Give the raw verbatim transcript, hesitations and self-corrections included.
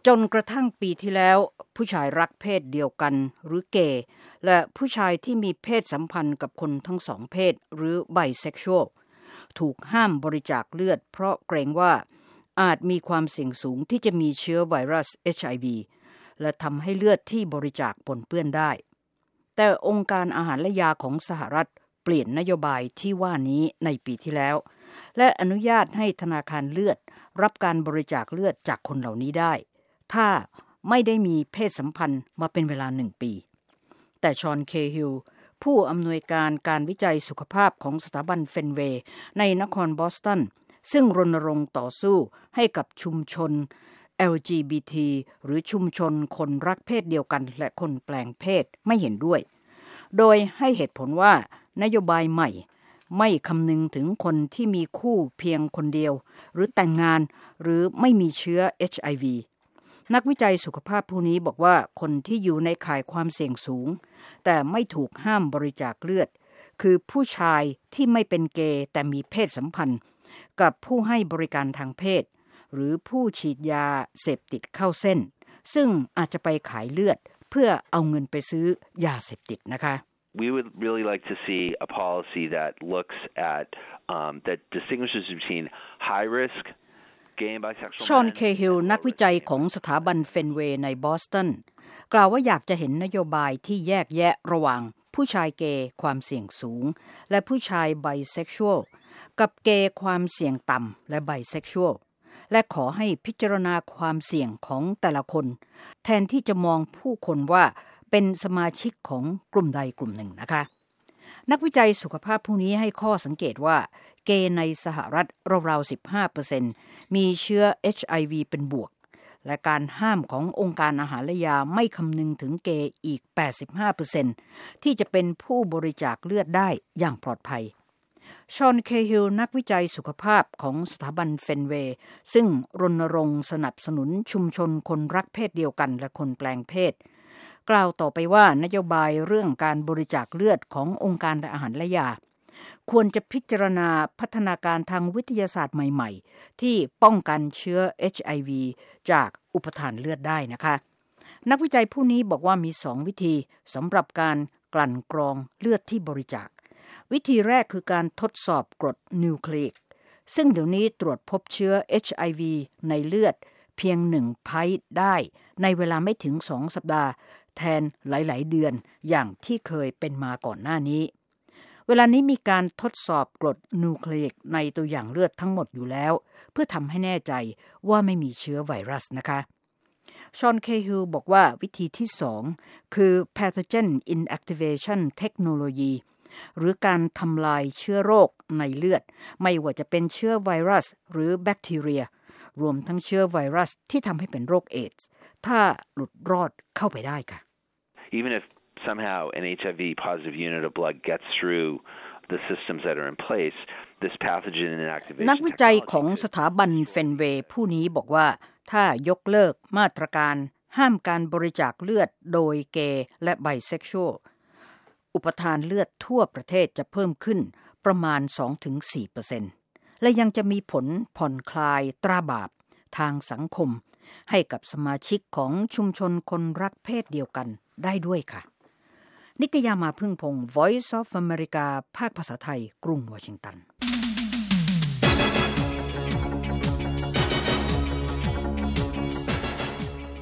จนกระทั่งปีที่แล้วผู้ชายรักเพศเดียวกันหรือเกย์และผู้ชายที่มีเพศสัมพันธ์กับคนทั้งสองเพศหรือไบเซ็กชวลถูกห้ามบริจาคเลือดเพราะเกรงว่าอาจมีความเสี่ยงสูงที่จะมีเชื้อไวรัส เอช ไอ วี และทำให้เลือดที่บริจาคปนเปื้อนได้แต่องค์การอาหารและยาของสหรัฐเปลี่ยนนโยบายที่ว่านี้ในปีที่แล้วและอนุญาตให้ธนาคารเลือดรับการบริจาคเลือดจากคนเหล่านี้ได้ถ้าไม่ได้มีเพศสัมพันธ์มาเป็นเวลาหนึ่งปีแต่ชอนเคฮิลผู้อำนวยการการวิจัยสุขภาพของสถาบันเฟนเวย์ในนครบอสตันซึ่งรณรงค์ต่อสู้ให้กับชุมชน แอล จี บี ที หรือชุมชนคนรักเพศเดียวกันและคนแปลงเพศไม่เห็นด้วยโดยให้เหตุผลว่านโยบายใหม่ไม่คำนึงถึงคนที่มีคู่เพียงคนเดียวหรือแต่งงานหรือไม่มีเชื้อ เอช ไอ วี นักวิจัยสุขภาพผู้นี้บอกว่าคนที่อยู่ในข่ายความเสี่ยงสูงแต่ไม่ถูกห้ามบริจาคเลือดคือผู้ชายที่ไม่เป็นเกย์แต่มีเพศสัมพันธ์กับผู้ให้บริการทางเพศหรือผู้ฉีดยาเสพติดเข้าเส้นซึ่งอาจจะไปขายเลือดเพื่อเอาเงินไปซื้อยาเสพติดนะคะ We would really like to see a policy that looks at um, that distinguishes between high risk ชอนเคฮิลนักวิจัยของสถาบันเฟนเวย์ในบอสตันกล่าวว่าอยากจะเห็นนโยบายที่แยกแยะระหว่างผู้ชายเกย์ความเสี่ยงสูงและผู้ชายไบเซ็กชวลกับเกย์ความเสี่ยงต่ำและไบเซ็กชวลและขอให้พิจารณาความเสี่ยงของแต่ละคนแทนที่จะมองผู้คนว่าเป็นสมาชิกของกลุ่มใดกลุ่มหนึ่งนะคะนักวิจัยสุขภาพผู้นี้ให้ข้อสังเกตว่าเกย์ในสหรัฐราวๆ สิบห้าเปอร์เซ็นต์ มีเชื้อ เอช ไอ วี เป็นบวกและการห้ามขององค์การอาหารและยาไม่คำนึงถึงเกย์อีก แปดสิบห้าเปอร์เซ็นต์ ที่จะเป็นผู้บริจาคเลือดได้อย่างปลอดภัยชอนเคฮิลนักวิจัยสุขภาพของสถาบันเฟนเวย์ซึ่งรณรงค์สนับสนุนชุมชนคนรักเพศเดียวกันและคนแปลงเพศกล่าวต่อไปว่านโยบายเรื่องการบริจาคเลือดขององค์การอาหารและยาควรจะพิจารณาพัฒนาการทางวิทยาศาสตร์ใหม่ๆที่ป้องกันเชื้อ เอช ไอ วี จากอุปทานเลือดได้นะคะนักวิจัยผู้นี้บอกว่ามีสองวิธีสำหรับการกลั่นกรองเลือดที่บริจาควิธีแรกคือการทดสอบกรดนิวเคลีอิกซึ่งเดี๋ยวนี้ตรวจพบเชื้อ เอช ไอ วี ในเลือดเพียงหนึ่งไพต์ได้ในเวลาไม่ถึงสองสัปดาห์แทนหลายๆเดือนอย่างที่เคยเป็นมาก่อนหน้านี้เวลานี้มีการทดสอบกรดนิวเคลีอิกในตัวอย่างเลือดทั้งหมดอยู่แล้วเพื่อทำให้แน่ใจว่าไม่มีเชื้อไวรัสนะคะชอนเคฮิลบอกว่าวิธีที่สองคือ pathogen inactivation technology หรือการทำลายเชื้อโรคในเลือดไม่ว่าจะเป็นเชื้อไวรัสหรือแบคทีเรียรวมทั้งเชื้อไวรัสที่ทำให้เป็นโรคเอดส์ถ้าหลุดรอดเข้าไปได้ค่ะ Even if somehow an เอช ไอ วี positive unit of blood gets through the systems that are in place, this pathogen inactivation นักวิจัยของสถาบันเฟนเวย์ผู้นี้บอกว่าถ้ายกเลิกมาตรการห้ามการบริจาคเลือดโดยเกย์และไบเซ็กชวลอุปทานเลือดทั่วประเทศจะเพิ่มขึ้นประมาณ สองถึงสี่เปอร์เซ็นต์ และยังจะมีผลผ่อนคลายตราบาปทางสังคมให้กับสมาชิกของชุมชนคนรักเพศเดียวกันได้ด้วยค่ะนิตยามาพึ่งพงศ์ Voice of America ภาคภาษาไทยกรุงวอชิงตัน